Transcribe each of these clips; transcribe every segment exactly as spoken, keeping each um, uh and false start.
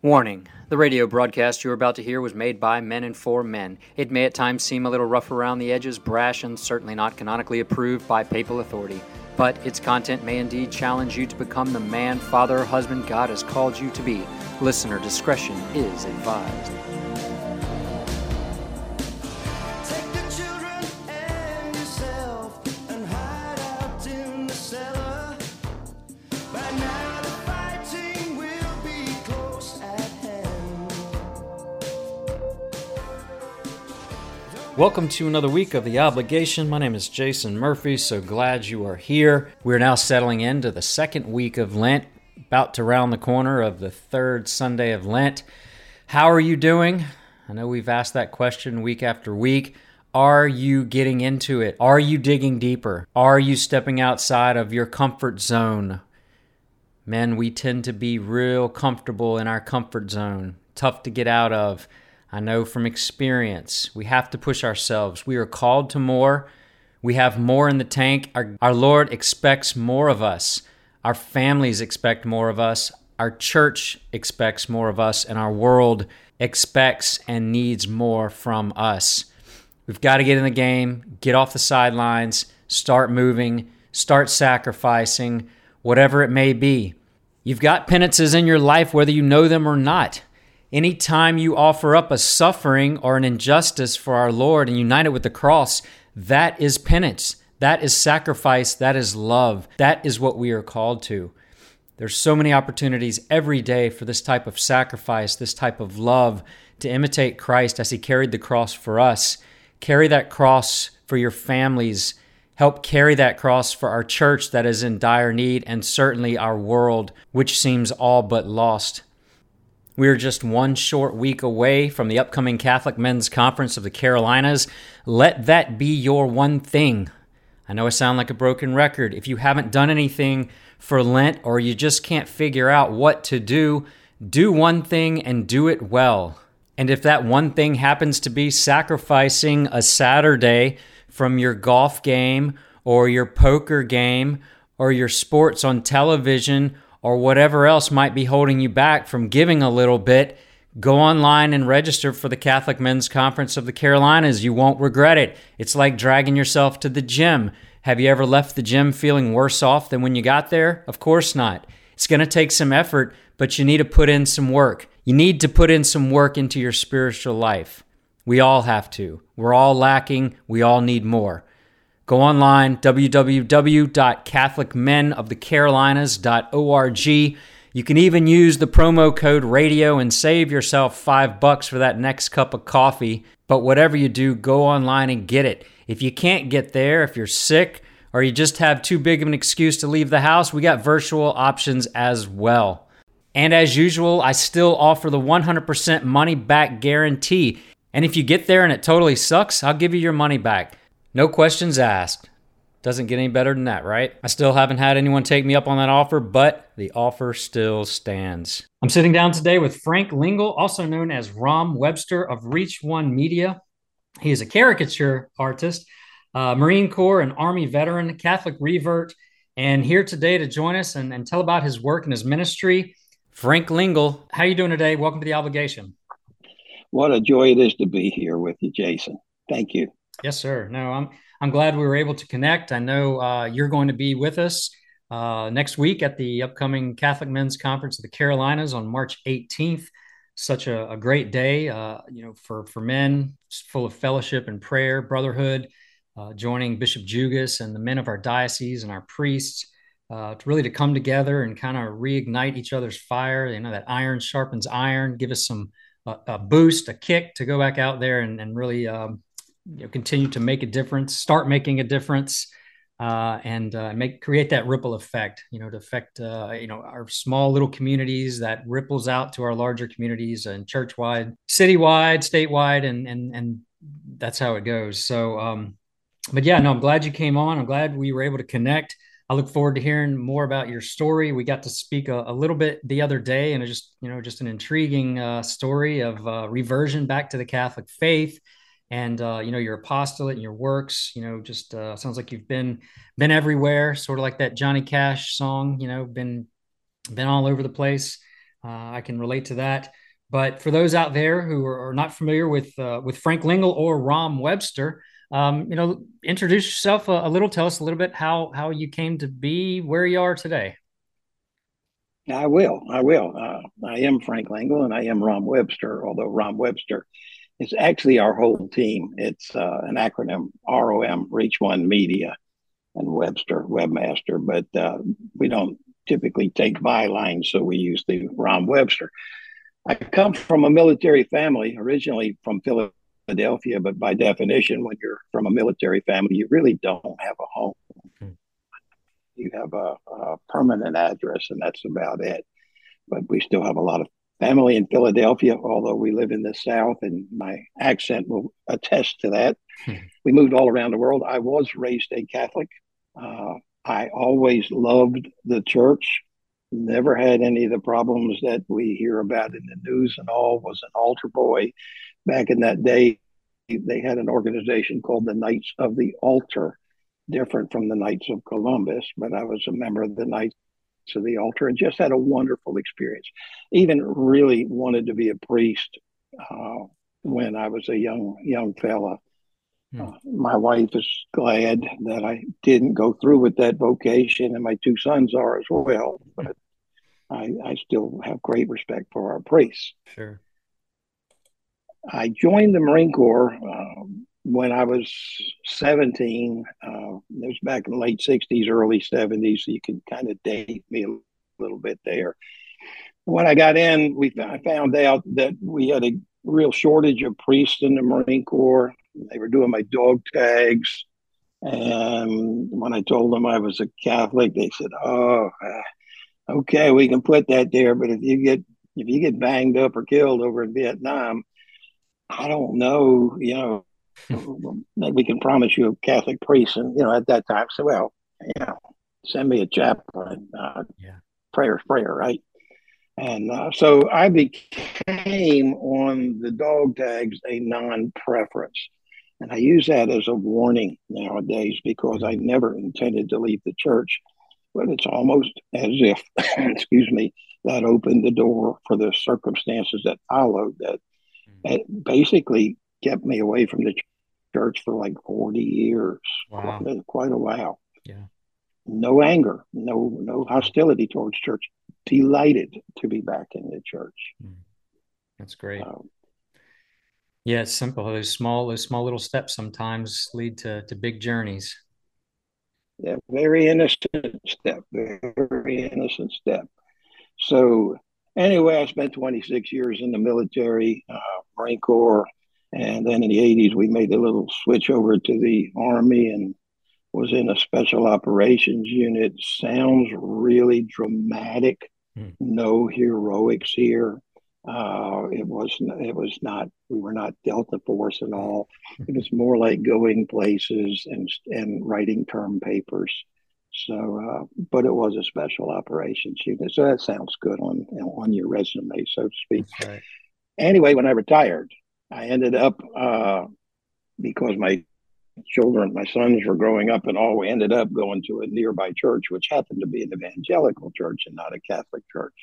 Warning: the radio broadcast you're about to hear was made by men and for men. It may at times seem a little rough around the edges, brash, and certainly not canonically approved by papal authority. But its content may indeed challenge you to become the man, father, or husband God has called you to be. Listener discretion is advised. Welcome to another week of The Obligation. My name is Jason Murphy, so glad you are here. We're now settling into the second week of Lent, about to round the corner of the third Sunday of Lent. How are you doing? I know we've asked that question week after week. Are you getting into it? Are you digging deeper? Are you stepping outside of your comfort zone? Men, we tend to be real comfortable in our comfort zone, tough to get out of. I know from experience, we have to push ourselves. We are called to more. We have more in the tank. Our, our Lord expects more of us. Our families expect more of us. Our church expects more of us. And our world expects and needs more from us. We've got to get in the game, get off the sidelines, start moving, start sacrificing, whatever it may be. You've got penances in your life, whether you know them or not. Anytime you offer up a suffering or an injustice for our Lord and unite it with the cross, that is penance. That is sacrifice. That is love. That is what we are called to. There's so many opportunities every day for this type of sacrifice, this type of love, to imitate Christ as he carried the cross for us. Carry that cross for your families. Help carry that cross for our church that is in dire need, and certainly our world, which seems all but lost. We are just one short week away from the upcoming Catholic Men's Conference of the Carolinas. Let that be your one thing. I know I sound like a broken record. If you haven't done anything for Lent, or you just can't figure out what to do, do one thing and do it well. And if that one thing happens to be sacrificing a Saturday from your golf game or your poker game or your sports on television or whatever else might be holding you back from giving a little bit, go online and register for the Catholic Men's Conference of the Carolinas. You won't regret it. It's like dragging yourself to the gym. Have you ever left the gym feeling worse off than when you got there? Of course not. It's going to take some effort, but you need to put in some work. You need to put in some work into your spiritual life. We all have to. We're all lacking. We all need more. Go online, w w w dot catholic men of the carolinas dot org. You can even use the promo code radio and save yourself five bucks for that next cup of coffee. But whatever you do, go online and get it. If you can't get there, if you're sick, or you just have too big of an excuse to leave the house, we got virtual options as well. And as usual, I still offer the one hundred percent money back guarantee. And if you get there and it totally sucks, I'll give you your money back. No questions asked. Doesn't get any better than that, right? I still haven't had anyone take me up on that offer, but the offer still stands. I'm sitting down today with Frank Lingle, also known as Rom Webster of Reach One Media. He is a caricature artist, uh, Marine Corps and Army veteran, Catholic revert, and here today to join us and, and tell about his work and his ministry. Frank Lingle, how are you doing today? Welcome to The Obligation. What a joy it is to be here with you, Jason. Thank you. Yes, sir. No, I'm I'm glad we were able to connect. I know uh, you're going to be with us uh, next week at the upcoming Catholic Men's Conference of the Carolinas on March eighteenth. Such a, a great day, uh, you know, for for men, full of fellowship and prayer, brotherhood. Uh, joining Bishop Jugas and the men of our diocese and our priests uh, to really to come together and kind of reignite each other's fire. You know, that iron sharpens iron. Give us some uh, a boost, a kick to go back out there and and really. Um, You know, continue to make a difference, start making a difference, uh, and uh, make create that ripple effect. You know, to affect uh, you know our small little communities that ripples out to our larger communities and church-wide, citywide, statewide, and and and that's how it goes. So, um, but yeah, no, I'm glad you came on. I'm glad we were able to connect. I look forward to hearing more about your story. We got to speak a, a little bit the other day, and it's just you know just an intriguing uh, story of uh, reversion back to the Catholic faith. And, uh, you know, your apostolate and your works, you know, just uh, sounds like you've been been everywhere, sort of like that Johnny Cash song, you know, been been all over the place. Uh, I can relate to that. But for those out there who are, are not familiar with uh, with Frank Lingle or Rom Webster, um, you know, introduce yourself a, a little. Tell us a little bit how how you came to be where you are today. I will. I will. Uh, I am Frank Langle and I am Rom Webster, although Rom Webster is actually our whole team. It's uh, an acronym R O M, Reach One Media, and Webster, Webmaster. But uh, we don't typically take bylines, so we use the Rom Webster. I come from a military family, originally from Philadelphia, but by definition, when you're from a military family, you really don't have a home. Hmm. You have a, a permanent address, and that's about it. But we still have a lot of family in Philadelphia, although we live in the South, and my accent will attest to that. We moved all around the world. I was raised a Catholic. Uh, I always loved the church. Never had any of the problems that we hear about in the news and all. Was an altar boy. Back in that day, they had an organization called the Knights of the Altar, different from the Knights of Columbus, but I was a member of the Knights of the Altar and just had a wonderful experience. Even really wanted to be a priest uh, when I was a young young fella. Hmm. Uh, my wife is glad that I didn't go through with that vocation, and my two sons are as well. But I, I still have great respect for our priests. Sure. I joined the Marine Corps uh, when I was seventeen. Uh, it was back in the late sixties, early seventies. So you can kind of date me a little bit there. When I got in, we I found out that we had a real shortage of priests in the Marine Corps. They were doing my dog tags. And when I told them I was a Catholic, they said, "Oh, uh, okay, we can put that there. But if you get if you get banged up or killed over in Vietnam, I don't know, you know, that we can promise you a Catholic priest." And, you know, at that time, so, well, you know, send me a chaplain. Uh, Yeah. prayer's prayer, right? And uh, so I became on the dog tags a non preference. And I use that as a warning nowadays because I Mhm. never intended to leave the church. But it's almost as if, excuse me, that opened the door for the circumstances that followed that it basically kept me away from the church for like forty years, Wow. quite, quite a while. Yeah. No anger, no no hostility towards church. Delighted to be back in the church. Mm. That's great. Um, Yeah, it's simple. Those small, those small little steps sometimes lead to to big journeys. yeah, very innocent step, very innocent step. So anyway, I spent twenty-six years in the military, uh, Marine Corps, and then in the eighties we made a little switch over to the Army and was in a special operations unit. Sounds really dramatic. Mm. No heroics here. Uh, it was it was not. We were not Delta Force at all. It was more like going places and and writing term papers. So, uh, but it was a special operations unit. So that sounds good on on your resume, so to speak. That's right. Anyway, when I retired, I ended up uh, because my children, my sons were growing up and all, we ended up going to a nearby church, which happened to be an evangelical church and not a Catholic church.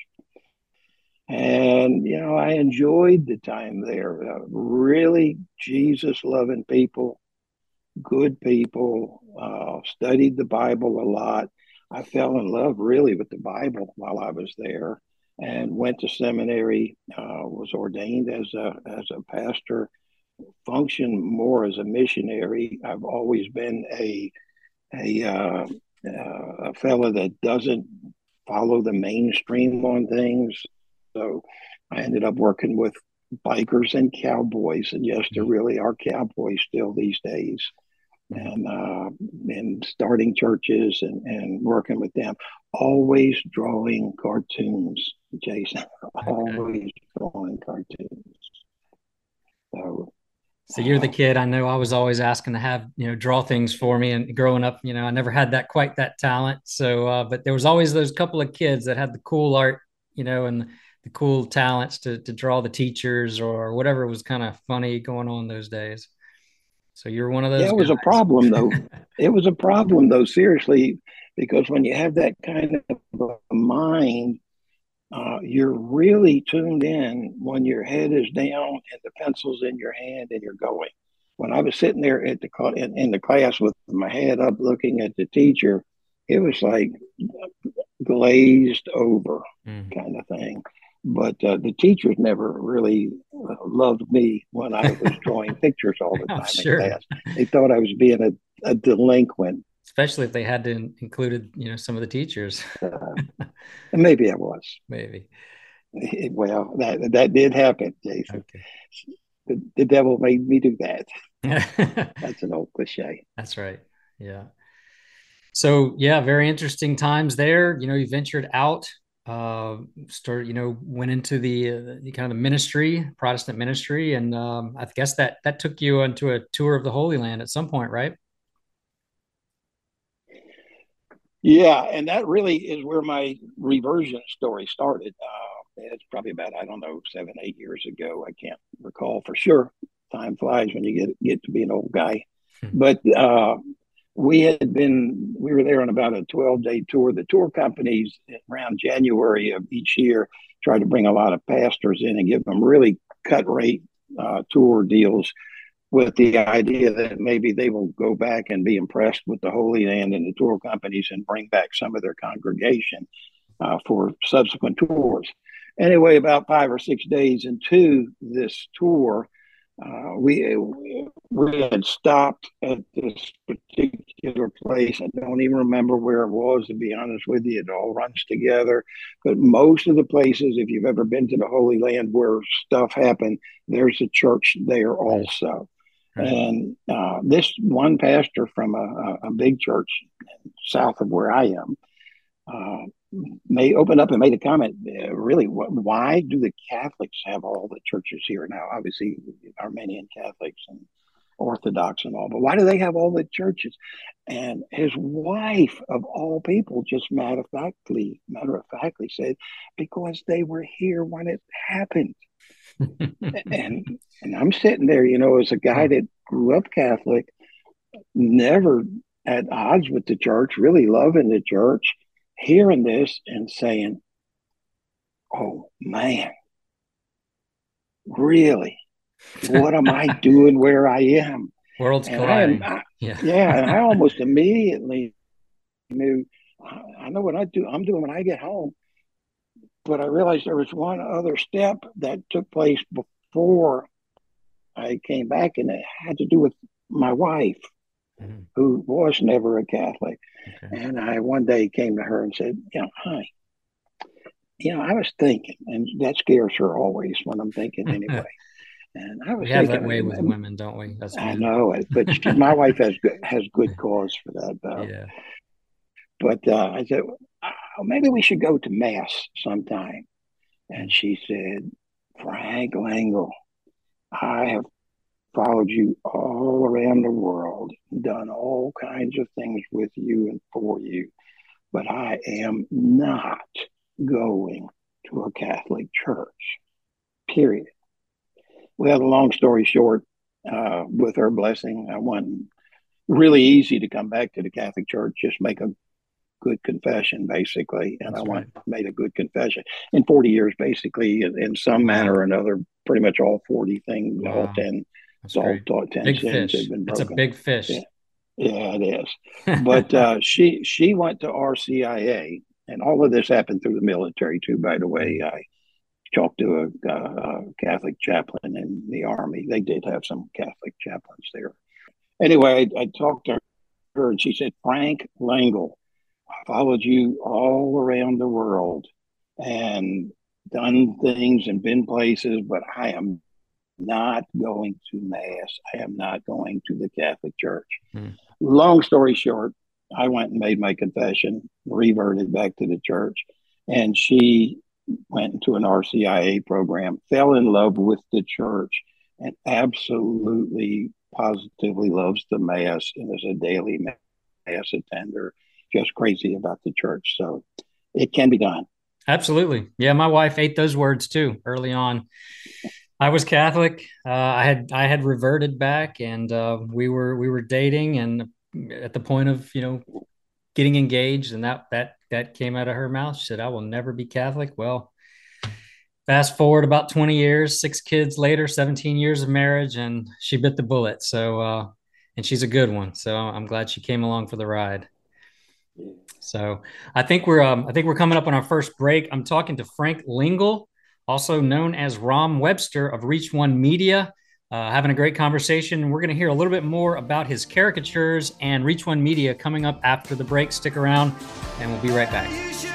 And, you know, I enjoyed the time there. Uh, really Jesus loving people, good people, uh, studied the Bible a lot. I fell in love really with the Bible while I was there and went to seminary, uh, was ordained as a, as a pastor, functioned more as a missionary. I've always been a a uh, uh, a fella that doesn't follow the mainstream on things. So I ended up working with bikers and cowboys, and yes, there Mm. really are cowboys still these days. Mm. And uh, and starting churches and, and working with them, always drawing cartoons, Jason. Okay. Always drawing cartoons. So So you're the uh, kid. I know I was always asking to have, you know, draw things for me. And growing up, you know, I never had that quite that talent. So, uh, but there was always those couple of kids that had the cool art, you know, and the cool talents to to draw the teachers or whatever was kind of funny going on those days. So you're one of Yeah, those it was a guys. problem though. It was a problem though, seriously, because when you have that kind of a mind, uh, you're really tuned in when your head is down and the pencil's in your hand and you're going. When I was sitting there at the in, in the class with my head up looking at the teacher, it was like glazed over Mm. kind of thing. But uh, the teachers never really uh, loved me when I was drawing pictures all the I'm time in sure, class. They thought I was being a, a delinquent. especially if they had to in- included, you know, some of the teachers. Uh, and maybe I was. Maybe. Well, that that did happen, Jason. Okay. The, the devil made me do that. That's That's an old cliche. right. Yeah. So yeah, very interesting times there. You know, you ventured out, uh, started, you know, went into the, uh, the kind of the ministry, Protestant ministry, and um, I guess that that took you onto a tour of the Holy Land at some point, right? Yeah, and that really is where my reversion story started. Uh, it's probably about, I don't know, seven, eight years ago. I can't recall for sure. Time flies when you get get to be an old guy. Hmm. But uh, we had been, we were there on about a twelve day tour. The tour companies around January of each year try to bring a lot of pastors in and give them really cut rate uh, tour deals with the idea that maybe they will go back and be impressed with the Holy Land and the tour companies and bring back some of their congregation uh, for subsequent tours. Anyway, about five or six days into this tour, uh, we we had stopped at this particular place. I don't even remember where it was, to be honest with you. It all runs together. But most of the places, if you've ever been to the Holy Land where stuff happened, there's a church there Right. also. Right. And uh, this one pastor from a, a big church south of where I am uh, may open up and made a comment. Uh, really, wh- why do the Catholics have all the churches here now? Obviously, Armenian Catholics and Orthodox and all, but why do they have all the churches? And his wife, of all people, just matter of factly, matter of factly said, because they were here when it happened. And and I'm sitting there, you know, as a guy Huh. that grew up Catholic, never at odds with the church, really loving the church, hearing this and saying, "Oh man, really? What am I doing where I am?" Worlds And I am, colliding. I, Yeah. yeah, and I almost immediately knew. I know what I do. I'm doing when I get home, but I realized there was one other step that took place before I came back, and it had to do with my wife, Mhm. who was never a Catholic. Okay. And I one day came to her and said, you know, hi, you know, I was thinking, and that scares her always when I'm thinking anyway. And I was We have that way with thinking, women, don't we? That's I men. know it, but she, my wife has good, has good cause for that, though. Yeah. But uh, I said, oh, maybe we should go to mass sometime. And she said, Frank Langle, I have followed you all around the world, done all kinds of things with you and for you, but I am not going to a Catholic church, period. Well, the long story short, uh, with her blessing, I went really easy to come back to the Catholic Church, just make a good confession, basically. And I That's went right. made a good confession in forty years, basically, in, in some manner Wow. or another. Pretty much all forty things, all Wow. ten, That's all great. ten Big sins had fish. been It's a broken. big Yeah, fish. yeah, it is. But uh, she she went to R C I A, and all of this happened through the military too. By the way, Mm. I talked to a, a Catholic chaplain in the Army. They did have some Catholic chaplains there. Anyway, I, I talked to her, and she said, Frank Langle, I followed you all around the world and done things and been places, but I am not going to Mass. I am not going to the Catholic Church. Mm. Long story short, I went and made my confession, reverted back to the church, and she went into an R C I A program, fell in love with the church, and absolutely positively loves the Mass and is a daily Mass attender, just crazy about the church. So it can be done. Absolutely. Yeah, my wife ate those words too early on. I was Catholic. Uh, I had I had reverted back, and uh, we were we were dating, and at the point of you know getting engaged, and that that that came out of her mouth. She said, "I will never be Catholic." Well, fast forward about twenty years, six kids later, seventeen years of marriage, and she bit the bullet. So, uh, and she's a good one. So I'm glad she came along for the ride. So I think we're um, I think we're coming up on our first break. I'm talking to Frank Lingle, also known as Rom Webster of Reach One Media, uh, having a great conversation. We're going to hear a little bit more about his caricatures and Reach One Media coming up after the break. Stick around, and we'll be right back.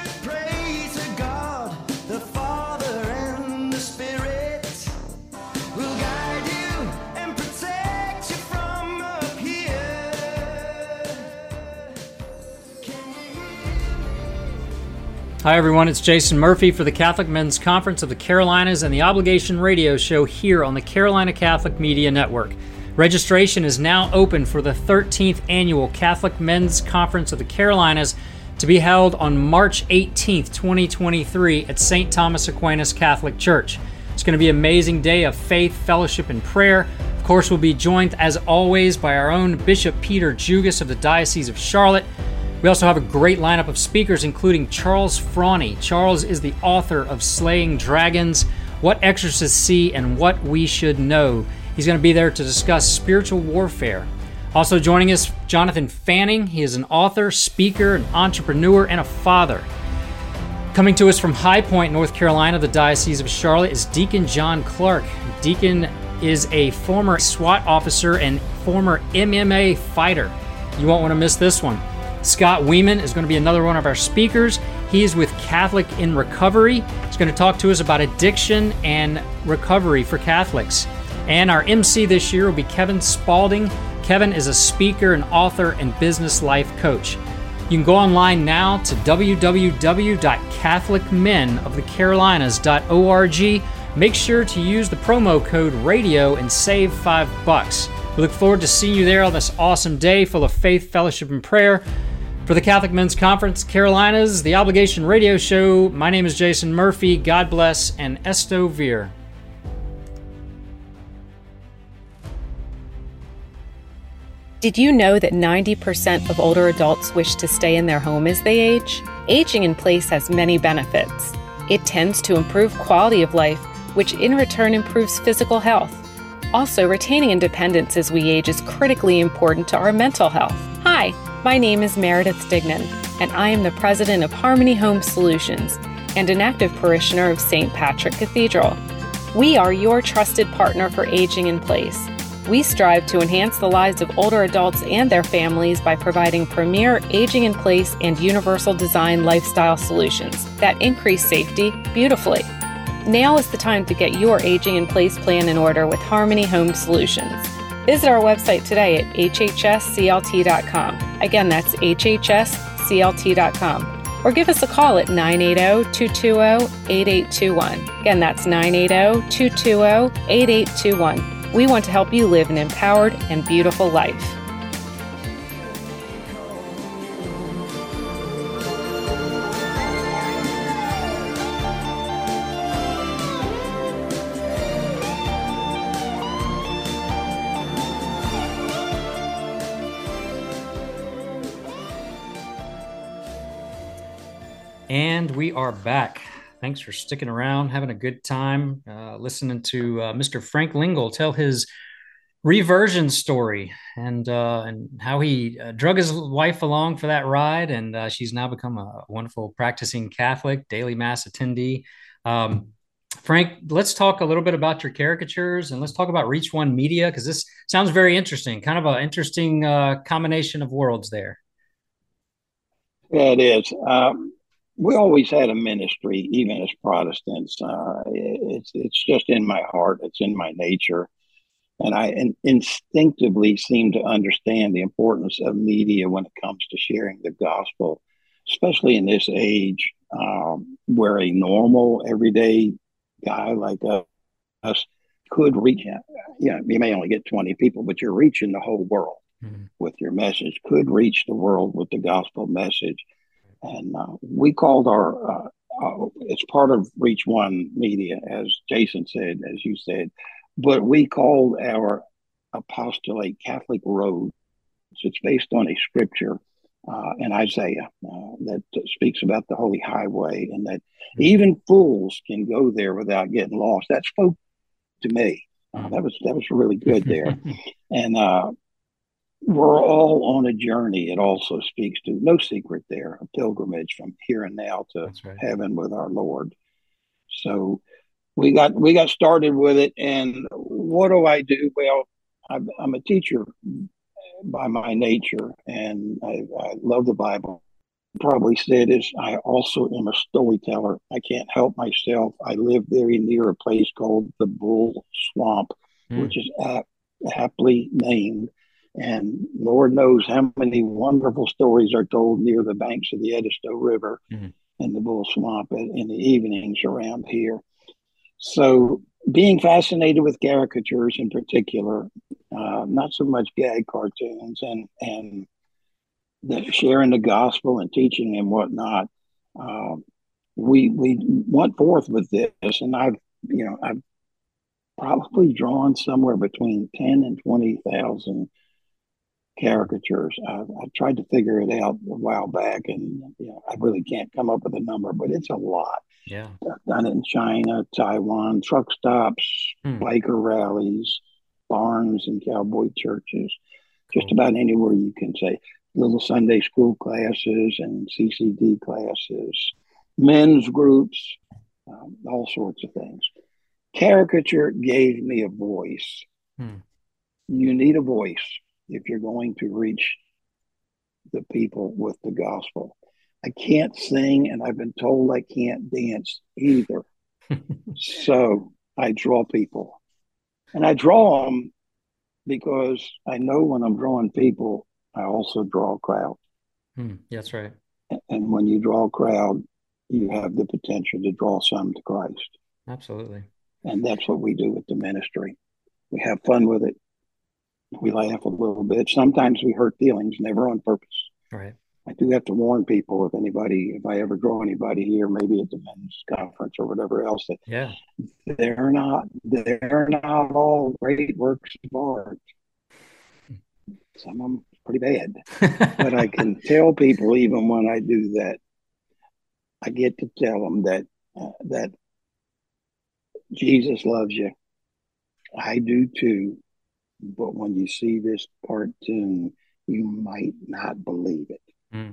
Hi, everyone. It's Jason Murphy for the Catholic Men's Conference of the Carolinas and the Obligation Radio Show here on the Carolina Catholic Media Network. Registration is now open for the thirteenth Annual Catholic Men's Conference of the Carolinas to be held on March eighteenth, twenty twenty-three at Saint Thomas Aquinas Catholic Church. It's going to be an amazing day of faith, fellowship, and prayer. Of course, we'll be joined, as always, by our own Bishop Peter Jugas of the Diocese of Charlotte. We also have a great lineup of speakers, including Charles Frawny. Charles is the author of Slaying Dragons, What Exorcists See and What We Should Know. He's going to be there to discuss spiritual warfare. Also joining us, Jonathan Fanning. He is an author, speaker, an entrepreneur, and a father. Coming to us from High Point, North Carolina, the Diocese of Charlotte, is Deacon John Clark. Deacon is a former SWAT officer and former M M A fighter. You won't want to miss this one. Scott Weeman is going to be another one of our speakers. He is with Catholic in Recovery. He's going to talk to us about addiction and recovery for Catholics. And our M C this year will be Kevin Spalding. Kevin is a speaker, an author, and business life coach. You can go online now to w w w dot catholic men of the carolinas dot org. Make sure to use the promo code radio and save five bucks. We look forward to seeing you there on this awesome day full of faith, fellowship, and prayer. For the Catholic Men's Conference Carolinas, the Obligation Radio Show, my name is Jason Murphy. God bless, and Esto Vir. Did you know that ninety percent of older adults wish to stay in their home as they age? Aging in place has many benefits. It tends to improve quality of life, which in return improves physical health. Also, retaining independence as we age is critically important to our mental health. Hi, my name is Meredith Stignan, and I am the president of Harmony Home Solutions and an active parishioner of Saint Patrick Cathedral. We are your trusted partner for aging in place. We strive to enhance the lives of older adults and their families by providing premier aging in place and universal design lifestyle solutions that increase safety beautifully. Now is the time to get your aging in place plan in order with Harmony Home Solutions. Visit our website today at h h s c l t dot com. Again, that's h h s c l t dot com. Or give us a call at nine eight zero, two two zero, eight eight two one. Again, that's nine eight zero, two two zero, eight eight two one. We want to help you live an empowered and beautiful life. And we are back. Thanks for sticking around, having a good time, uh, listening to uh, Mister Frank Lingle tell his reversion story and uh, and how he uh, drug his wife along for that ride, and uh, she's now become a wonderful practicing Catholic, daily Mass attendee. Um, Frank, let's talk a little bit about your caricatures, and let's talk about Reach One Media, because this sounds very interesting, kind of an interesting uh, combination of worlds there. Yeah, it is. Um, we always had a ministry, even as Protestants. Uh, it's it's just in my heart. It's in my nature. And I in, instinctively seem to understand the importance of media when it comes to sharing the gospel, especially in this age um, where a normal, everyday guy like us could reach out. You know, you may only get twenty people, but you're reaching the whole world mm-hmm. with your message, could reach the world with the gospel message. And uh, we called our, uh, uh, it's part of Reach One Media, as Jason said, as you said, but we called our apostolate Catholic Roads. It's based on a scripture uh, in Isaiah uh, that speaks about the holy highway, and that Mm. even fools can go there without getting lost. That spoke to me. Uh, Mm. that was that was really good there, and uh, we're all on a journey. It also speaks to, no secret there, a pilgrimage from here and now to That's right. heaven with our Lord. So we got we got started with it, and what do I do? Well, I'm, I'm a teacher by my nature, and I, I love the Bible. Probably said is I also am a storyteller. I can't help myself. I live very near a place called the Bull Swamp, Mm. which is ap- aptly named. And Lord knows how many wonderful stories are told near the banks of the Edisto River Mm. and the Bull Swamp in, in the evenings around here. So, being fascinated with caricatures in particular, uh, not so much gag cartoons, and and the, sharing the gospel and teaching and whatnot, uh, we we went forth with this, and I've you know I've probably drawn somewhere between ten and twenty thousand caricatures. I, I tried to figure it out a while back, and you know, I really can't come up with a number, but it's a lot. Yeah. I've done it in China, Taiwan, truck stops, Mm. biker rallies, barns and cowboy churches, just Cool. about anywhere you can say. Little Sunday school classes and C C D classes, men's groups, um, all sorts of things. Caricature gave me a voice. Mm. You need a voice if you're going to reach the people with the gospel. I can't sing, and I've been told I can't dance either. So I draw people. And I draw them because I know when I'm drawing people, I also draw a crowd. Mm. That's right. And when you draw a crowd, you have the potential to draw some to Christ. Absolutely. And that's what we do with the ministry. We have fun with it. We laugh a little bit. Sometimes we hurt feelings, never on purpose. Right. I do have to warn people, if anybody, if I ever draw anybody here, maybe at the men's conference or whatever else, that Yeah. they're not they're not all great works of art. Some of them pretty bad. But I can tell people, even when I do that, I get to tell them that uh, that Jesus loves you. I do too. But when you see this cartoon, you might not believe it. Mm.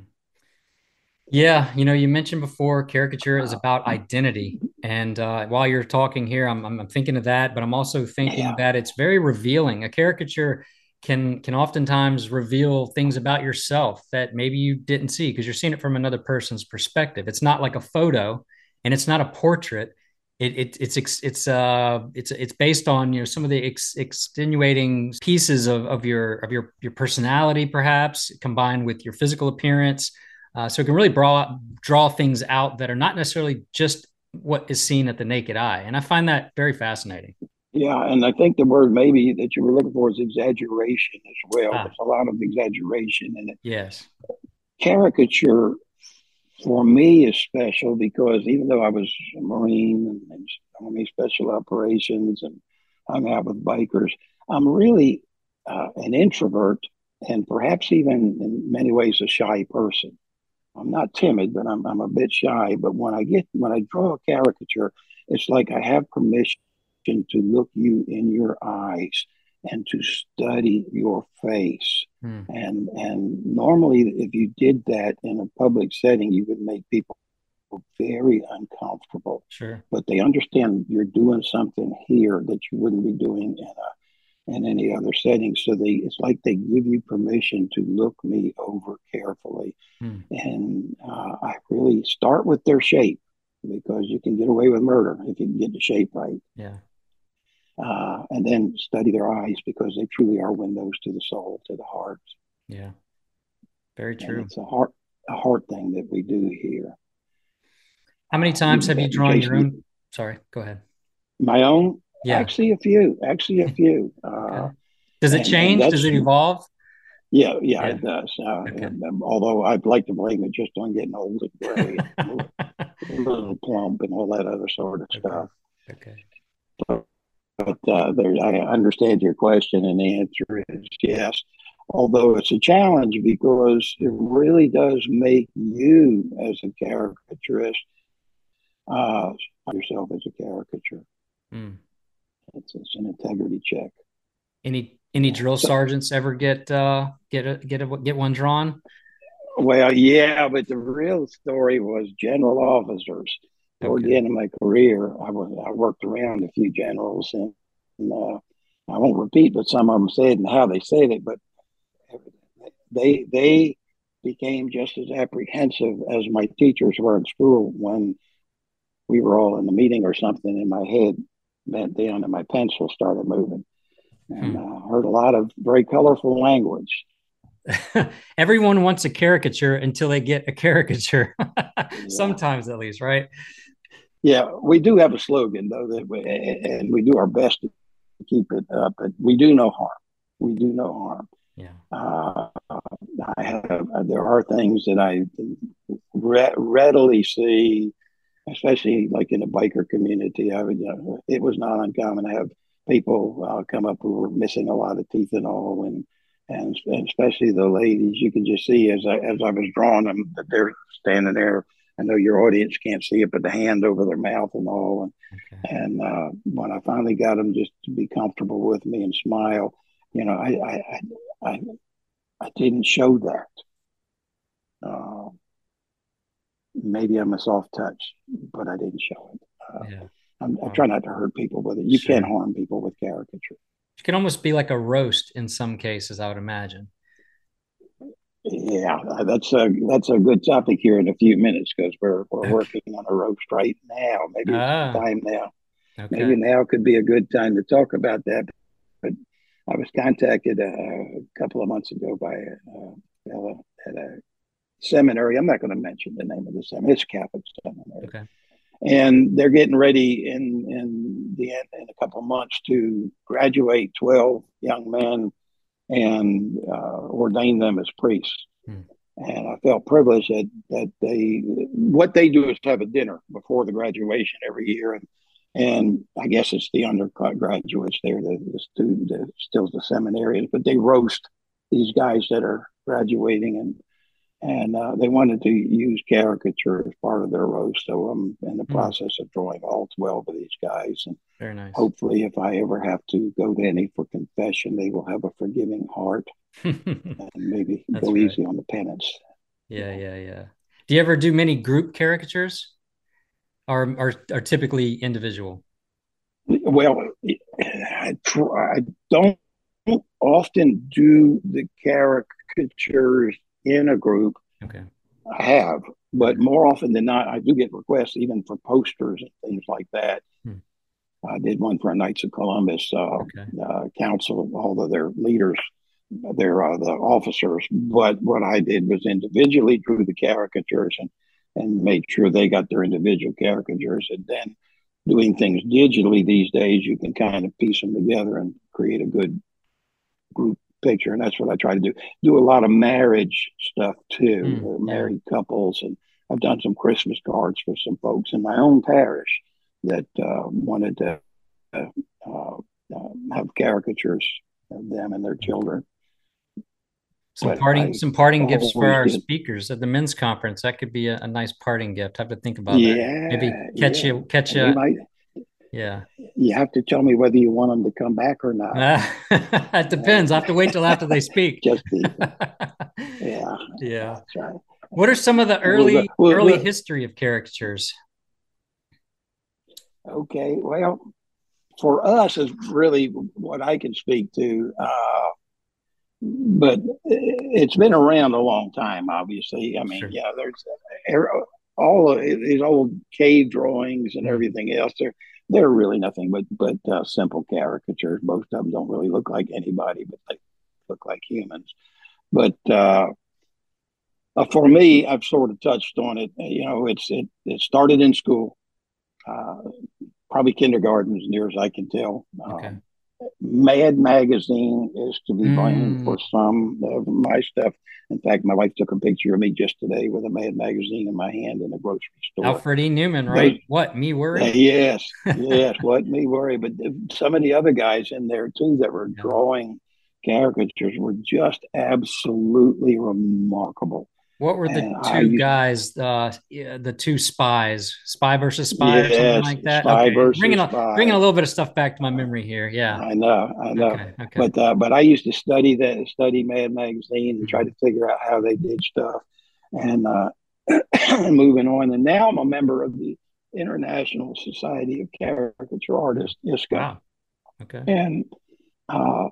Yeah, you know, you mentioned before caricature is about identity. And uh, while you're talking here, I'm, I'm I'm thinking of that, but I'm also thinking Yeah, that it's very revealing. A caricature can can oftentimes reveal things about yourself that maybe you didn't see because you're seeing it from another person's perspective. It's not like a photo, and it's not a portrait. It, it it's it's it's uh it's it's based on, you know, some of the ex, extenuating pieces of, of your of your your personality, perhaps combined with your physical appearance. Uh, so it can really draw draw things out that are not necessarily just what is seen at the naked eye, and I find that very fascinating. yeah, and I think the word maybe that you were looking for is exaggeration as well. Ah, There's a lot of exaggeration in it. yes. Caricature for me is special because even though I was a Marine and, and Army Special Operations and hung out with bikers, I'm really uh, an introvert and perhaps even in many ways a shy person. I'm not timid, but I'm I'm a bit shy. But when I get when I draw a caricature, it's like I have permission to look you in your eyes and to study your face. Hmm. And and normally, if you did that in a public setting, you would make people very uncomfortable. Sure. But they understand you're doing something here that you wouldn't be doing in a in any other setting. So they it's like they give you permission to look me over carefully. Hmm. And uh, I really start with their shape because you can get away with murder if you can get the shape right. Yeah. Uh, and then study their eyes because they truly are windows to the soul, to the heart. Yeah. Very And true. it's a heart a heart thing that we do here. How many Uh, times have you drawn your Jason, own? Sorry, go ahead. my own, Yeah. actually a few, actually a few. Okay. Uh, Does it and and change? Does that's it evolve? Yeah, yeah, Yeah. it does. Uh, Okay. um, although I'd like to blame it just on getting old and gray and a little, a little plump and all that other sort of Okay. stuff. Okay. But uh, there, I understand your question, and the answer is yes. although it's a challenge because it really does make you as a caricaturist uh, yourself as a caricature. Mm. It's, it's an integrity check. Any any drill so, sergeants ever get uh, get a, get a, get one drawn? Well, yeah, but the real story was general officers. Toward okay. the end of my career, I was I worked around a few generals, and, and uh, I won't repeat what some of them said and how they said it, but they they became just as apprehensive as my teachers were in school when we were all in a meeting or something, and my head bent down and my pencil started moving, and hmm. uh, heard a lot of very colorful language. Everyone wants a caricature until they get a caricature. Sometimes, at least, right? Yeah, we do have a slogan though, that we, and we do our best to keep it up. But we do no harm. We do no harm. Yeah. Uh, I have. There are things that I re- readily see, especially like in the biker community. I would. You know, it was not uncommon to have people uh, come up who were missing a lot of teeth and all, and. And, and especially the ladies, you can just see as I, as I was drawing them that they're standing there. I know your audience can't see it, but the hand over their mouth and all. And, okay. and uh, when I finally got them just to be comfortable with me and smile, you know, I I I, I, I didn't show that. Uh, maybe I'm a soft touch, but I didn't show it. Uh, yeah. I'm, I try not to hurt people with it. You sure. can't harm people with caricature. It can almost be like a roast in some cases, I would imagine. Yeah, that's a that's a good topic here in a few minutes because we're we're okay. working on a roast right now. Maybe ah, it's time now. Okay. Maybe now could be a good time to talk about that. But I was contacted uh, a couple of months ago by a fellow at a seminary. I'm not going to mention the name of the seminary. It's a Catholic seminary. Okay. And they're getting ready in in the end in a couple of months to graduate twelve young men and uh, ordain them as priests. Hmm. And I felt privileged that that they what they do is have a dinner before the graduation every year, and and I guess it's the undergraduates there, the, the student, the, still the seminarians, but they roast these guys that are graduating and. And uh, they wanted to use caricature as part of their roast. So I'm in the mm. process of drawing all twelve of these guys. And very nice. Hopefully, if I ever have to go to any for confession, they will have a forgiving heart and maybe go right. easy on the penance. Yeah, yeah, yeah. Do you ever do many group caricatures or are, are typically individual? Well, I, try, I don't often do the caricatures in a group. Okay. I have, but more often than not, I do get requests even for posters and things like that. Hmm. I did one for a Knights of Columbus uh, okay. uh, council, all of their leaders, their uh, the officers. But what I did was individually drew the caricatures and and made sure they got their individual caricatures. And then doing things digitally these days, you can kind of piece them together and create a good group picture, and that's what I try to do. Do a lot of marriage stuff too, mm, uh, married yeah. couples, and I've done some Christmas cards for some folks in my own parish that uh, wanted to uh, uh, have caricatures of them and their children. Some but parting, I, some parting gifts for our did. speakers at the men's conference. That could be a, a nice parting gift. I have to think about yeah, that. Maybe catch yeah. you, catch you. Might, yeah. You have to tell me whether you want them to come back or not. It depends. I have to wait till after they speak. Just yeah. Yeah. That's right. What are some of the early well, well, early well, history of caricatures? Okay. Well, for us is really what I can speak to. Uh, but it's been around a long time, obviously. I mean, sure. yeah, there's all of these old cave drawings and everything else. They're, they're really nothing but, but uh, simple caricatures. Most of them don't really look like anybody, but they look like humans. But uh, uh, for me, I've sort of touched on it. You know, it's it, it started in school, uh, probably kindergarten as near as I can tell. Okay. Um, Mad Magazine is to be blamed mm. for some of my stuff. In fact, my wife took a picture of me just today with a Mad Magazine in my hand in a grocery store. Alfred E. Newman, right? They, what, Me Worry? Uh, yes, yes, What Me Worry. But some of the other guys in there, too, that were yeah. drawing caricatures were just absolutely remarkable. What were the And I two used, guys, uh, yeah, the two spies, spy versus spy or something yes, like that? spy Okay. Bringing versus a, bringing spy. a little bit of stuff back to my Uh, memory here. Yeah. I know, I know. Okay. Okay. But uh, but I used to study that, study Mad Magazine and try Mhm. to figure out how they did stuff. And uh, moving on, and now I'm a member of the International Society of Caricature Artists, I S C A, Wow. Okay. and uh,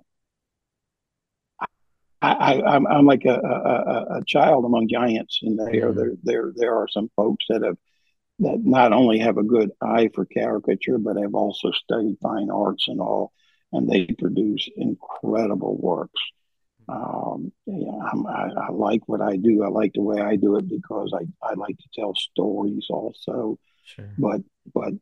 I, I, I'm I'm like a, a, a child among giants, and there Mm. there there there are some folks that have that not only have a good eye for caricature, but have also studied fine arts and all, and they produce incredible works. Um, yeah, I'm, I, I like what I do. I like the way I do it because I, I like to tell stories also. Sure. But but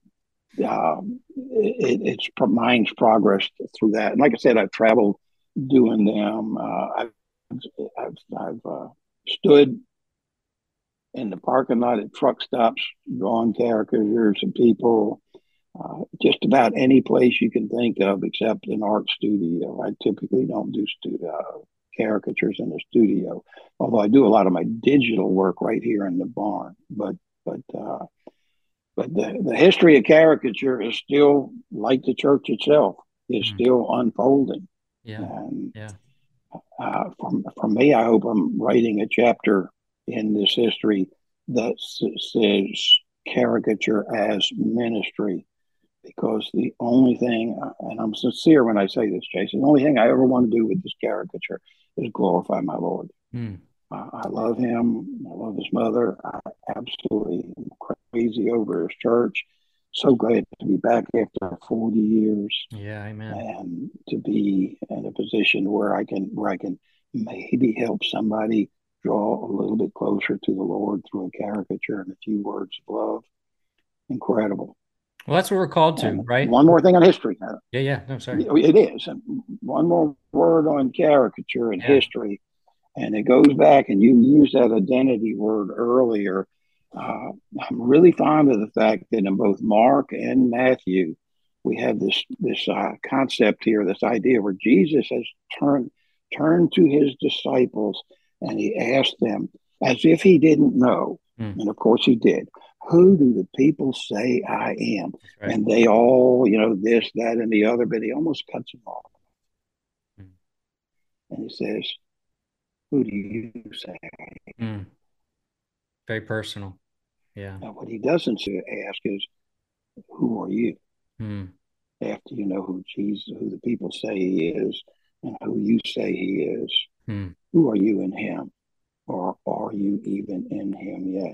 um, it, it's mine's progress through that. And like I said, I've traveled doing them. Uh, I've I've, I've uh, stood in the parking lot at truck stops, drawing caricatures of people. Uh, just about any place you can think of, except an art studio. I typically don't do stu- uh, caricatures in the studio, although I do a lot of my digital work right here in the barn. But but uh, but the, the history of caricature is still like the church itself is Mm. still unfolding. Yeah. And Yeah. uh, from from me, I hope I'm writing a chapter in this history that s- says caricature as ministry, because the only thing, and I'm sincere when I say this, Jason, the only thing I ever want to do with this caricature is glorify my Lord. Mm. Uh, I love him. I love his mother. I absolutely am crazy over his church. So glad to be back after forty years Yeah. Amen. and to be in a position where I can where I can maybe help somebody draw a little bit closer to the Lord through a caricature and a few words of love. Incredible. Well, that's what we're called to, And right? one more thing on history. Yeah. Yeah. No, sorry. It is. And one more word on caricature and Yeah. history. And it goes back, and you used that identity word earlier. Uh, I'm really fond of the fact that in both Mark and Matthew, we have this this uh, concept here, this idea where Jesus has turned turned to his disciples and he asked them as if he didn't know, Mm. and of course he did. Who do the people say I am? That's right. And they all, you know, this, that, and the other, but he almost cuts them off. Mm. And he says, who do you say? Mm. Very personal. Yeah. Now, what he doesn't ask is, who are you? Mm. After you know who Jesus, who the people say he is, and who you say he is, Mm. who are you in him? Or are you even in him yet?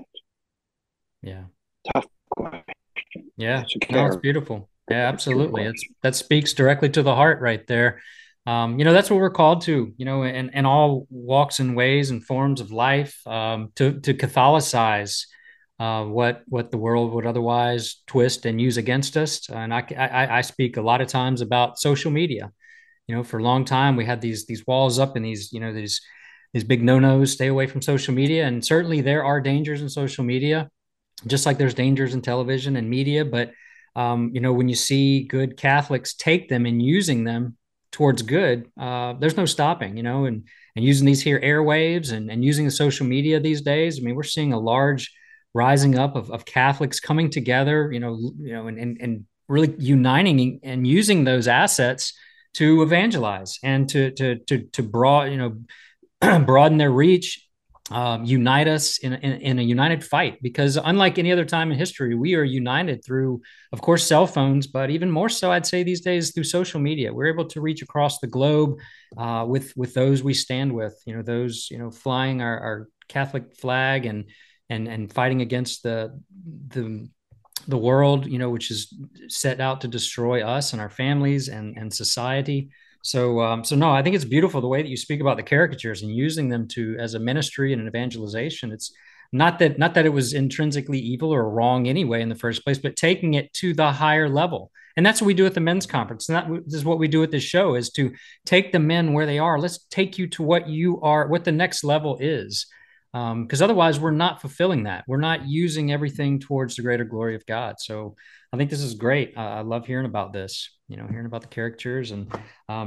Yeah. Tough question. Yeah. That's a No, it's character beautiful. Yeah, absolutely. It's question. that speaks directly to the heart right there. Um, you know, that's what we're called to, you know, in, in all walks and ways and forms of life, um, to to Catholicize uh, what what the world would otherwise twist and use against us. And I, I I speak a lot of times about social media. You know, for a long time we had these these walls up and these, you know, these these big no-nos, stay away from social media. And certainly there are dangers in social media, just like there's dangers in television and media. But um, you know, when you see good Catholics take them and using them towards good, uh, there's no stopping. You know, and and using these here airwaves and and using the social media these days. I mean, we're seeing a large rising up of, of Catholics coming together. You know, you know, and and, and really uniting and using those assets to evangelize and to to to to broad you know broaden their reach, um, unite us in, in, in a united fight. Because unlike any other time in history, we are united through, of course, cell phones, but even more so, I'd say these days through social media. We're able to reach across the globe uh, with with those we stand with. You know, those you know flying our, our Catholic flag and and and fighting against the the the world, you know, which is set out to destroy us and our families and and society. So, um, so no, I think it's beautiful the way that you speak about the caricatures and using them to as a ministry and an evangelization. It's not that not that it was intrinsically evil or wrong anyway in the first place, but taking it to the higher level. And that's what we do at the men's conference. And that is what we do at this show: is to take the men where they are. Let's take you to what you are, what the next level is. Because um, otherwise, we're not fulfilling that. We're not using everything towards the greater glory of God. So I think this is great. Uh, I love hearing about this. You know, hearing about the caricatures and um,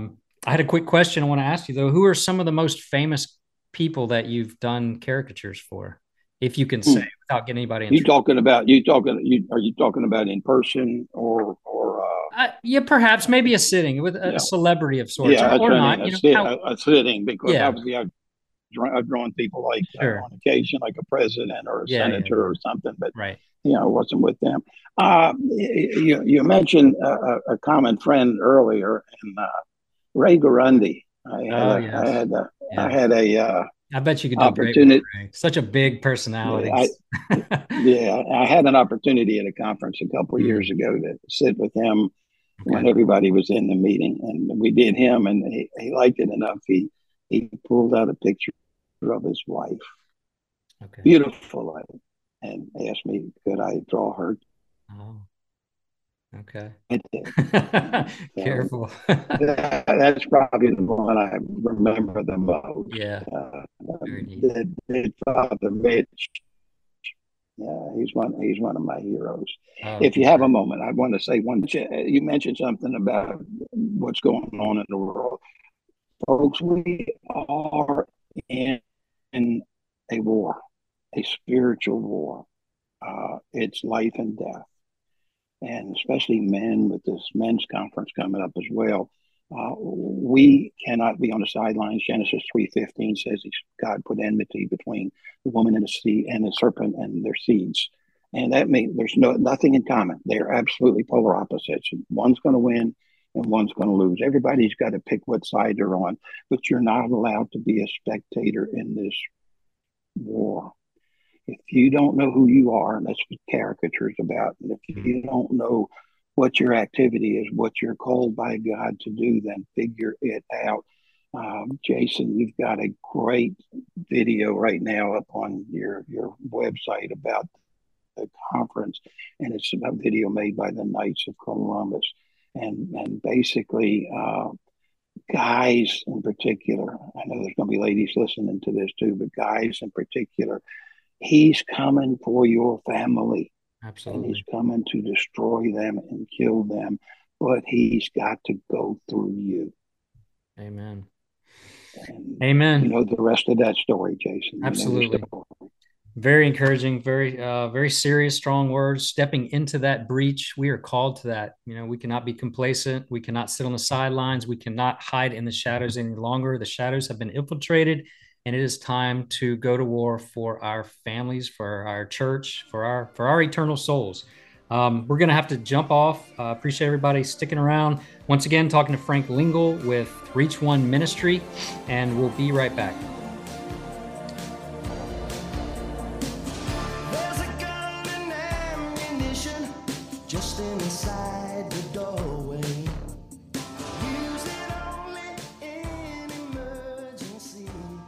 I had a quick question I want to ask you, though. Who are some of the most famous people that you've done caricatures for, if you can say, without getting anybody in You trouble? talking about you talking you are you talking about in person or or uh, Uh, yeah, perhaps maybe a sitting with a yeah celebrity of sorts, yeah or, that's or what I not. mean a, You know, sit, how, a, a sitting because yeah, obviously I've drawn, I've drawn people like uh, sure, on occasion like a president or a yeah, yeah, senator yeah. or something, but Right. you know, I wasn't with them. Uh, you, you mentioned a, a common friend earlier, and uh, Ray Guarundi. I had Oh a, I yes, had a, I yeah. had a uh, I bet you could do great with opportunity. Ray. Such a big personality. I, yeah, I had an opportunity at a conference a couple of Mm, years ago to sit with him when okay. everybody was in the meeting, and we did him, and he, he liked it enough. He he pulled out a picture of his wife, Okay. beautiful lady, and asked me could I draw her. Oh, okay. I did. So Careful. that, that's probably the one I remember the most. Yeah. Uh, Very neat. did, did Father Mitch. Yeah, he's one. He's one of my heroes. Oh, If you have a moment, I want to say one. You mentioned something about what's going on in the world, folks. We are in, in a war, a spiritual war. Uh, it's life and death, and especially men with this men's conference coming up as well. Uh, we cannot be on the sidelines. Genesis three fifteen says God put enmity between the woman and the seed and the serpent and their seeds. And that means there's no nothing in common. They're absolutely polar opposites. One's going to win and one's going to lose. Everybody's got to pick what side they're on, but you're not allowed to be a spectator in this war. If you don't know who you are, and that's what caricature is about, and if you don't know what your activity is, what you're called by God to do, then figure it out. Um, Jason, you've got a great video right now up on your, your website about the conference, and it's a video made by the Knights of Columbus. And, and basically, uh, guys in particular, I know there's going to be ladies listening to this too, but guys in particular, he's coming for your family. Absolutely. And he's coming to destroy them and kill them, but he's got to go through you. Amen. And Amen. you know the rest of that story, Jason. Absolutely. You know very encouraging, very, uh, very serious, strong words. Stepping into that breach, we are called to that. You know, we cannot be complacent. We cannot sit on the sidelines. We cannot hide in the shadows any longer. The shadows have been infiltrated, and it is time to go to war for our families, for our church, for our for our eternal souls. Um, we're going to have to jump off. Uh, appreciate everybody sticking around. Once again, talking to Frank Lingle with Reach One Ministry, and we'll be right back. There's a gun and ammunition just inside the doorway. Use it only in emergency.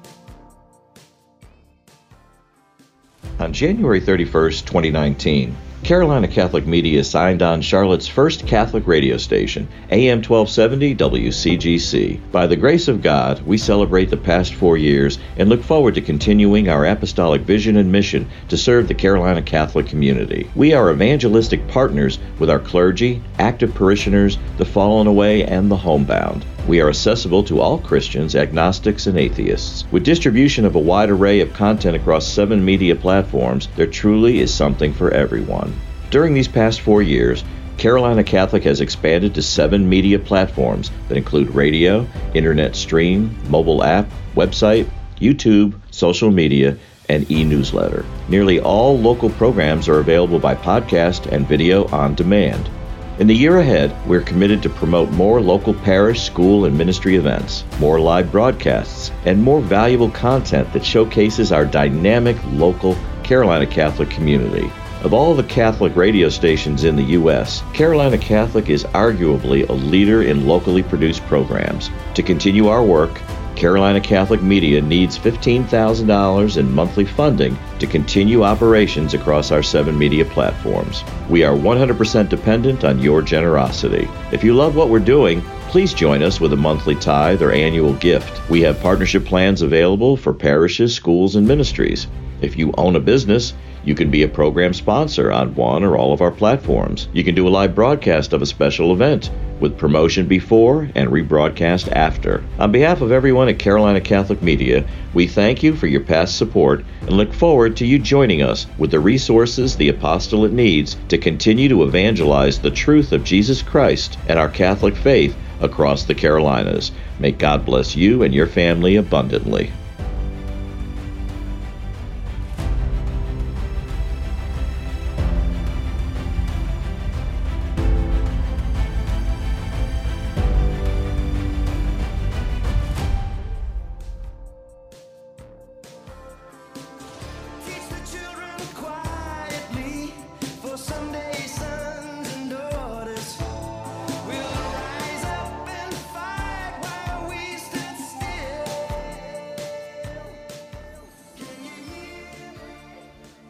On January thirty-first, twenty nineteen, Carolina Catholic Media signed on Charlotte's first Catholic radio station, A M twelve seventy W C G C. By the grace of God, we celebrate the past four years and look forward to continuing our apostolic vision and mission to serve the Carolina Catholic community. We are evangelistic partners with our clergy, active parishioners, the fallen away, and the homebound. We are accessible to all Christians, agnostics, and atheists. With distribution of a wide array of content across seven media platforms, there truly is something for everyone. During these past four years, Carolina Catholic has expanded to seven media platforms that include radio, internet stream, mobile app, website, YouTube, social media, and e-newsletter. Nearly all local programs are available by podcast and video on demand. In the year ahead, we're committed to promote more local parish, school, and ministry events, more live broadcasts, and more valuable content that showcases our dynamic local Carolina Catholic community. Of all the Catholic radio stations in the U S, Carolina Catholic is arguably a leader in locally produced programs. To continue our work, Carolina Catholic Media needs fifteen thousand dollars in monthly funding to continue operations across our seven media platforms. We are one hundred percent dependent on your generosity. If you love what we're doing, please join us with a monthly tithe or annual gift. We have partnership plans available for parishes, schools, and ministries. If you own a business, You can be a program sponsor on one or all of our platforms. You can do a live broadcast of a special event with promotion before and rebroadcast after. On behalf of everyone at Carolina Catholic Media, we thank you for your past support and look forward to you joining us with the resources the apostolate needs to continue to evangelize the truth of Jesus Christ and our Catholic faith across the Carolinas. May God bless you and your family abundantly. Teach the children quietly for someday sons and daughters will rise up and fight while we stand still. Can you hear me?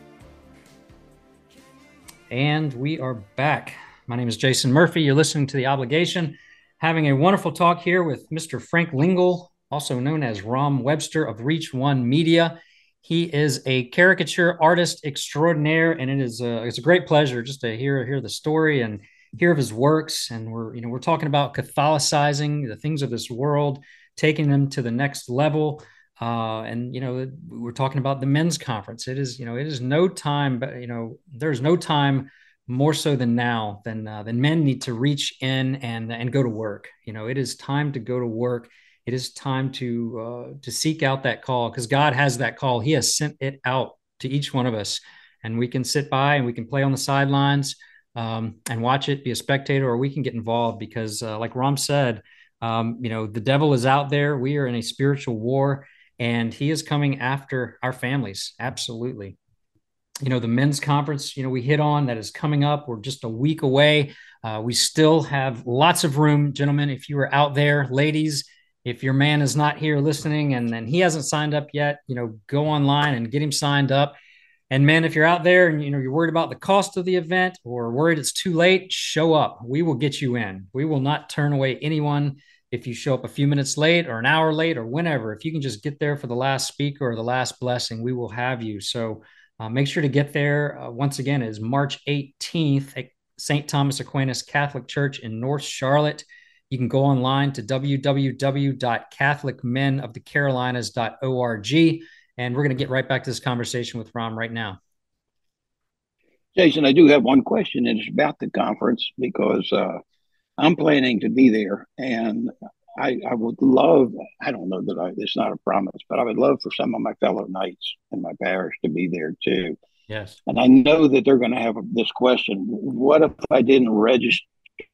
And we are back. My name is Jason Murphy. You're listening to The Obligation, having a wonderful talk here with Mister Frank Lingle, also known as Rom Webster of Reach One Media. He is a caricature artist extraordinaire, and it is a, it's a great pleasure just to hear hear the story and hear of his works. And we're you know we're talking about Catholicizing the things of this world, taking them to the next level. Uh, and you know we're talking about the men's conference. It is you know it is no time, but you know there's no time more so than now than uh, than men need to reach in and and go to work. You know it is time to go to work. It is time to uh, to seek out that call, because God has that call. He has sent it out to each one of us, and we can sit by and we can play on the sidelines um, and watch it, be a spectator, or we can get involved because, uh, like Rom said, um, you know, the devil is out there. We are in a spiritual war, and he is coming after our families. Absolutely. You know, the men's conference, you know, we hit on that is coming up. We're just a week away. Uh, we still have lots of room, gentlemen. If you are out there, ladies, if your man is not here listening and, and he hasn't signed up yet, you know, go online and get him signed up. And men, if you're out there and, you know, you're worried about the cost of the event or worried it's too late, show up. We will get you in. We will not turn away anyone if you show up a few minutes late or an hour late or whenever. If you can just get there for the last speaker or the last blessing, we will have you. So uh, make sure to get there. Uh, once again, it is March eighteenth at Saint Thomas Aquinas Catholic Church in North Charlotte. You can go online to w w w dot catholic men of the carolinas dot org. And we're going to get right back to this conversation with Rom right now. Jason, I do have one question, and it's about the conference because uh, I'm planning to be there, and I, I would love, I don't know that I, it's not a promise, but I would love for some of my fellow knights in my parish to be there too. Yes. And I know that they're going to have this question: what if I didn't register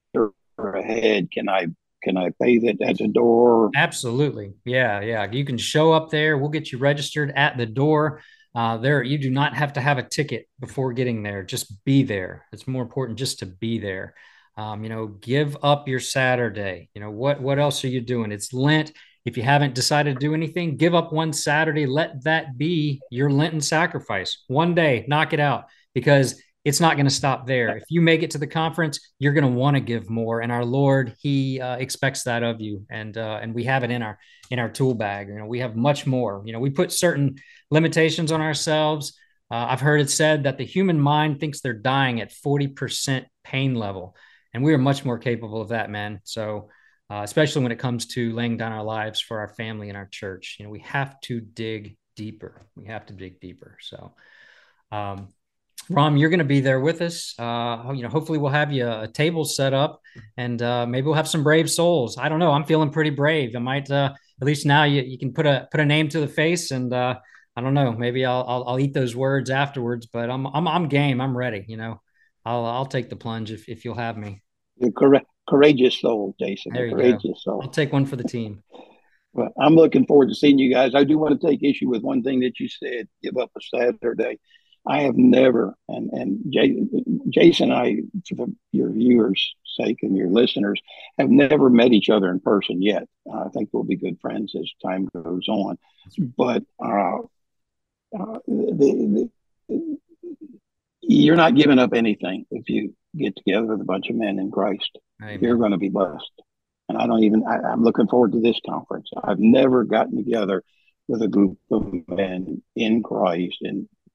ahead? Can I can I pay that at the door? Absolutely. Yeah, yeah. You can show up there. We'll get you registered at the door. Uh, there, you do not have to have a ticket before getting there. Just be there. It's more important just to be there. Um, you know, give up your Saturday. You know, what what else are you doing? It's Lent. If you haven't decided to do anything, give up one Saturday. Let that be your Lenten sacrifice. One day, knock it out, because it's not going to stop there. If you make it to the conference, you're going to want to give more. And our Lord, he uh, expects that of you. And uh, and we have it in our in our tool bag. You know, we have much more. You know, we put certain limitations on ourselves. Uh, I've heard it said that the human mind thinks they're dying at forty percent pain level. And we are much more capable of that, man. So uh, especially when it comes to laying down our lives for our family and our church, you know, we have to dig deeper. We have to dig deeper. So, um, Rom, you're going to be there with us. Uh, you know, hopefully we'll have you a table set up, and uh, maybe we'll have some brave souls. I don't know. I'm feeling pretty brave. I might, uh, at least now you, you can put a put a name to the face, and uh, I don't know. Maybe I'll, I'll I'll eat those words afterwards. But I'm I'm I'm game. I'm ready. You know, I'll I'll take the plunge if if you'll have me. You're correct, courageous soul, Jason. There A you courageous go. soul. I'll take one for the team. Well, I'm looking forward to seeing you guys. I do want to take issue with one thing that you said: give up a Saturday. I have never, and and Jay, Jason and I, for the, your viewers' sake and your listeners, have never met each other in person yet. Uh, I think we'll be good friends as time goes on. But uh, uh, the, the, you're not giving up anything if you get together with a bunch of men in Christ. Amen. You're going to be blessed. And I don't even, I, I'm looking forward to this conference. I've never gotten together with a group of men in Christ and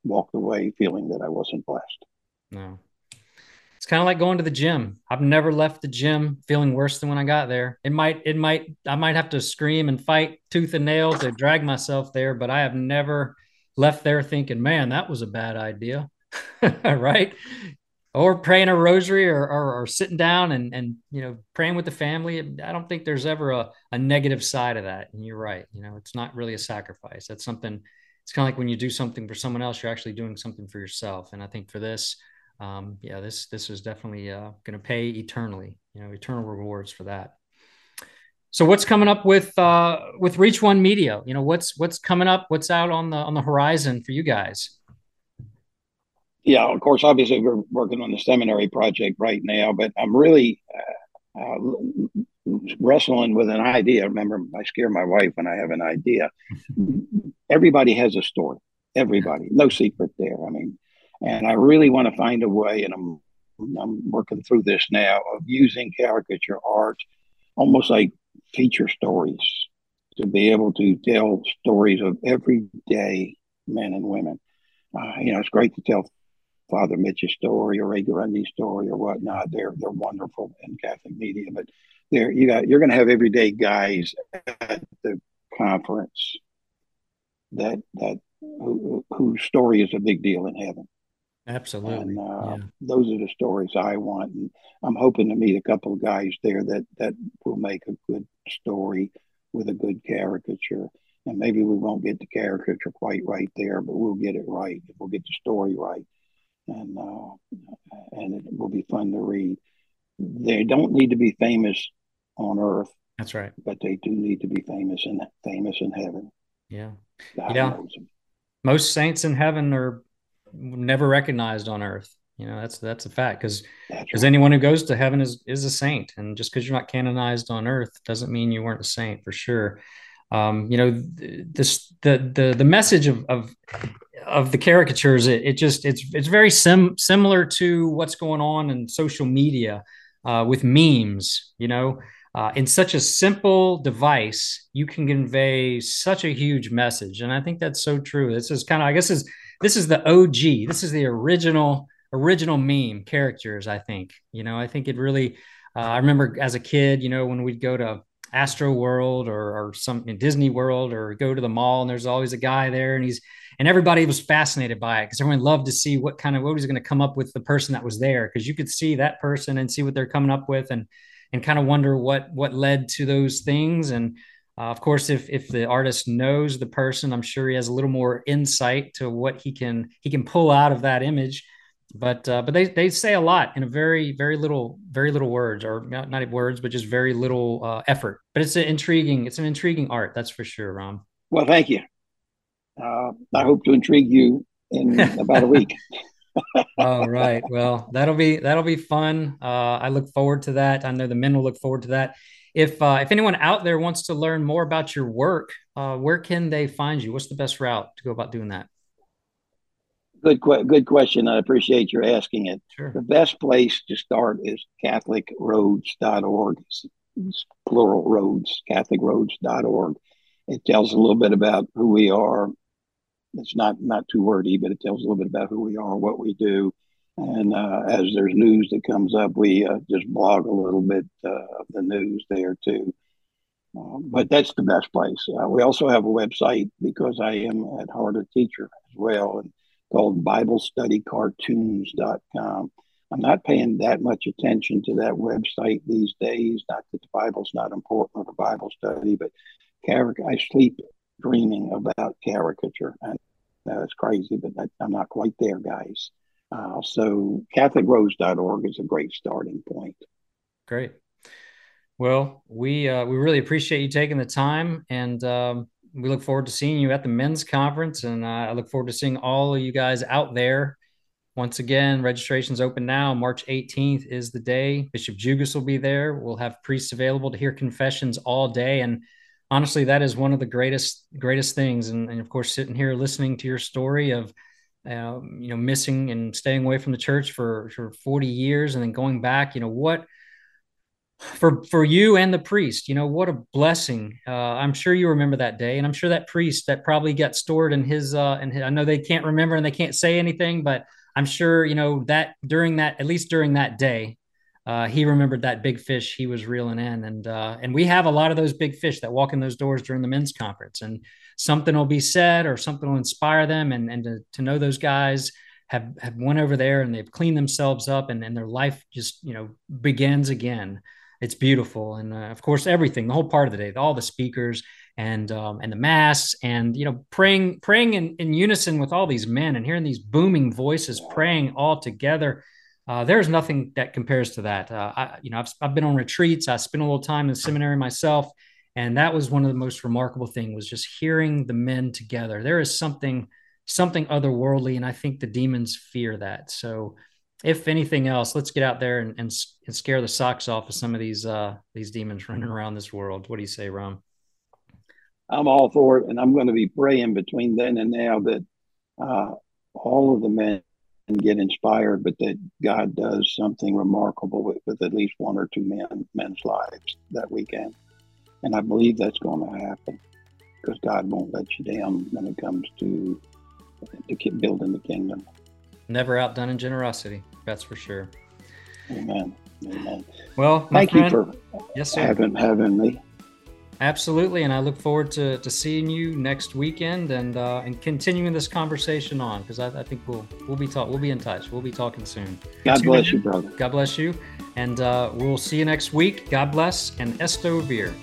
walked away feeling that I wasn't blessed. No. It's kind of like going to the gym. I've never left the gym feeling worse than when I got there. It might, it might, I might have to scream and fight tooth and nail to drag myself there, but I have never left there thinking, man, that was a bad idea. Right. Or praying a rosary or, or, or sitting down and, and, you know, praying with the family. I don't think there's ever a, a negative side of that. And you're right. You know, it's not really a sacrifice. That's something, it's kind of like when you do something for someone else, you're actually doing something for yourself. And I think for this, um, yeah, this, this is definitely uh, going to pay eternally, you know, eternal rewards for that. So what's coming up with, uh, with Reach One Media? You know, what's, what's coming up, what's out on the, on the horizon for you guys? Yeah, of course, obviously we're working on the seminary project right now, but I'm really uh, uh, wrestling with an idea. Remember, I scare my wife when I have an idea. Everybody has a story. Everybody, no secret there. I mean, and I really want to find a way, and I'm I'm working through this now of using caricature art, almost like feature stories, to be able to tell stories of everyday men and women. Uh, you know, it's great to tell Father Mitch's story or Ray Grundy's story or whatnot. They're they're wonderful in Catholic media, but there you got you're going to have everyday guys at the conference that that who, whose story is a big deal in heaven. Absolutely. And uh, Yeah. those are the stories I want. And I'm hoping to meet a couple of guys there that that will make a good story with a good caricature. And maybe we won't get the caricature quite right there, but we'll get it right. We'll get the story right. And uh, and it will be fun to read. They don't need to be famous on earth. That's right. But they do need to be famous in famous in heaven. Yeah. God Yeah. knows them. Most saints in heaven are never recognized on earth. You know, that's that's a fact, because because right. anyone who goes to heaven is is a saint, and just because you're not canonized on earth doesn't mean you weren't a saint for sure. Um, you know, this the the the message of of of the caricatures, it, it just it's it's very sim similar to what's going on in social media uh, with memes. You know, uh, in such a simple device, you can convey such a huge message, and I think that's so true. This is kind of, I guess, is this is the O G. This is the original original meme characters. I think, you know, I think it really. Uh, I remember as a kid, you know, when we'd go to Astro World or, or some in Disney World or go to the mall, and there's always a guy there, and he's and everybody was fascinated by it because everyone loved to see what kind of what was going to come up with the person that was there, because you could see that person and see what they're coming up with, and and kind of wonder what what led to those things. And uh, of course, if if the artist knows the person, I'm sure he has a little more insight to what he can he can pull out of that image. But uh, but they they say a lot in a very very little very little words, or not, not words, but just very little uh, effort. But it's an intriguing it's an intriguing art, that's for sure, Ron. Well, thank you. Uh, I hope to intrigue you in about a week. All right. Well, that'll be that'll be fun. Uh, I look forward to that. I know the men will look forward to that. If uh, if anyone out there wants to learn more about your work, uh, where can they find you? What's the best route to go about doing that? Good, good question. I appreciate your asking it. Sure. The best place to start is catholic roads dot org. It's, it's plural roads, catholic roads dot org. It tells a little bit about who we are. It's not not too wordy, but it tells a little bit about who we are, what we do. And uh, as there's news that comes up, we uh, just blog a little bit uh, of the news there too. Um, but that's the best place. Uh, we also have a website, because I am at heart a teacher as well, and called bible study cartoons dot com. I'm not paying that much attention to that website these days. Not that the Bible's not important for Bible study, but caric- I sleep dreaming about caricature. And that's crazy, but that, I'm not quite there, guys. Uh, so catholic roads dot org is a great starting point. Great. Well, we uh, we really appreciate you taking the time, and um, we look forward to seeing you at the men's conference, and uh, I look forward to seeing all of you guys out there. Once again, registration's open now. March eighteenth is the day. Bishop Jugas will be there. We'll have priests available to hear confessions all day, and honestly, that is one of the greatest greatest things. And, and of course, sitting here listening to your story of uh, you know missing and staying away from the church for for forty years, and then going back. You know what? for for you and the priest, you know, what a blessing. Uh, I'm sure you remember that day, and I'm sure that priest that probably got stored in his. Uh, and I know they can't remember and they can't say anything, but I'm sure you know that during that, at least during that day, uh, he remembered that big fish he was reeling in, and uh, and we have a lot of those big fish that walk in those doors during the men's conference, and something will be said or something will inspire them, and and to, to know those guys have have went over there and they've cleaned themselves up, and and their life just you know begins again. It's beautiful. And uh, of course, everything, the whole part of the day, all the speakers and um, and the mass, and you know, praying praying in, in unison with all these men, and hearing these booming voices praying all together. Uh, there's nothing that compares to that. Uh, I, you know, I've I've been on retreats. I spent a little time in the seminary myself, and that was one of the most remarkable things, was just hearing the men together. There is something something otherworldly, and I think the demons fear that. So, if anything else, let's get out there and, and, and scare the socks off of some of these uh, these demons running around this world. What do you say, Ron? I'm all for it, and I'm going to be praying between then and now that uh, all of the men get inspired, but that God does something remarkable with, with at least one or two men men's lives that weekend. And I believe that's going to happen, because God won't let you down when it comes to, to building the kingdom. Never outdone in generosity, that's for sure. Amen. Amen. Well, thank friend, you for yes, sir. having having me. Absolutely, and I look forward to, to seeing you next weekend, and uh, and continuing this conversation on, because I, I think we'll we'll be talk we'll be in touch. We'll be talking soon. God Tune bless in. you, brother. God bless you, and uh, we'll see you next week. God bless, and Esto Vir.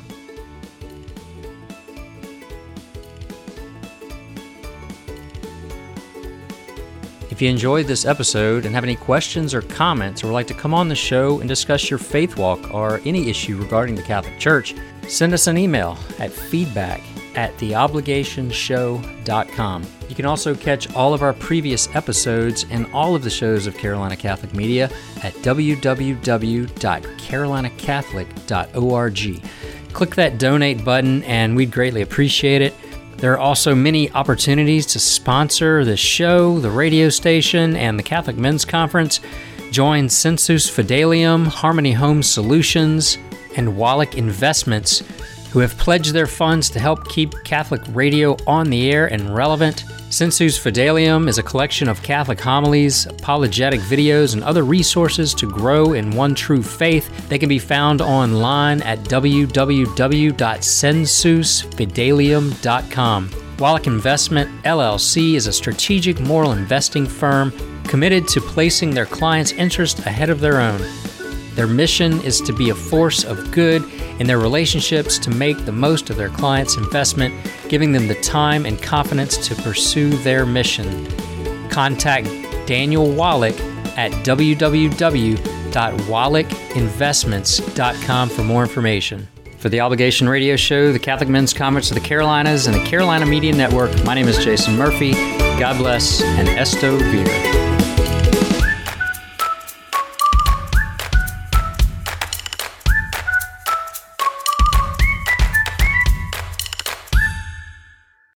If you enjoyed this episode and have any questions or comments, or would like to come on the show and discuss your faith walk or any issue regarding the Catholic Church, send us an email at feedback at the obligation show dot com. You can also catch all of our previous episodes and all of the shows of Carolina Catholic Media at w w w dot carolina catholic dot org. Click that donate button and we'd greatly appreciate it. There are also many opportunities to sponsor the show, the radio station, and the Catholic Men's Conference. Join Sensus Fidelium, Harmony Home Solutions, and Wallach Investments, who have pledged their funds to help keep Catholic radio on the air and relevant. Sensus Fidelium is a collection of Catholic homilies, apologetic videos, and other resources to grow in one true faith. They can be found online at w w w dot sensus fidelium dot com. Wallach Investment, L L C is a strategic moral investing firm committed to placing their clients' interest ahead of their own. Their mission is to be a force of good in their relationships to make the most of their clients' investment, giving them the time and confidence to pursue their mission. Contact Daniel Wallach at w w w dot wallach investments dot com for more information. For the Obligation Radio Show, the Catholic Men's Conference of the Carolinas, and the Carolina Media Network, my name is Jason Murphy. God bless, and Esto Vir.